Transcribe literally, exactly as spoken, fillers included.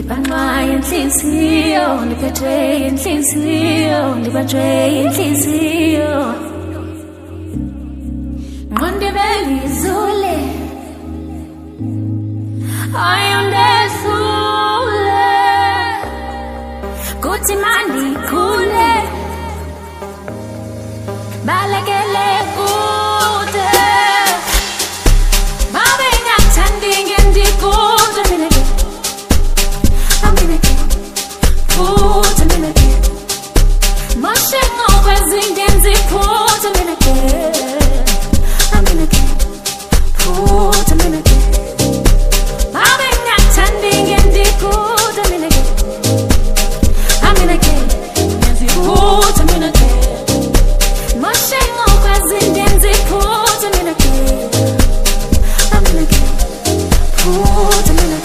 Banwaye inhliziyo, ngiphethwe inhliziyo, ngibanjwe inhliziyo. Nqonde belizule, ayondesule, kuthi mandi khule, balekele kude. Babe ngathandi ngendikude mina ke, amina ke, kude mina ke. Moshe ngokwazi ngenziphuthe mina ke, amina ke, kude mina ke. Babe ngathandi ngendikude mina ke, amina ke, ngenziphuthe mina ke. Moshe ngokwazi ngenziphuthe mina ke, amina ke, kude mina ke.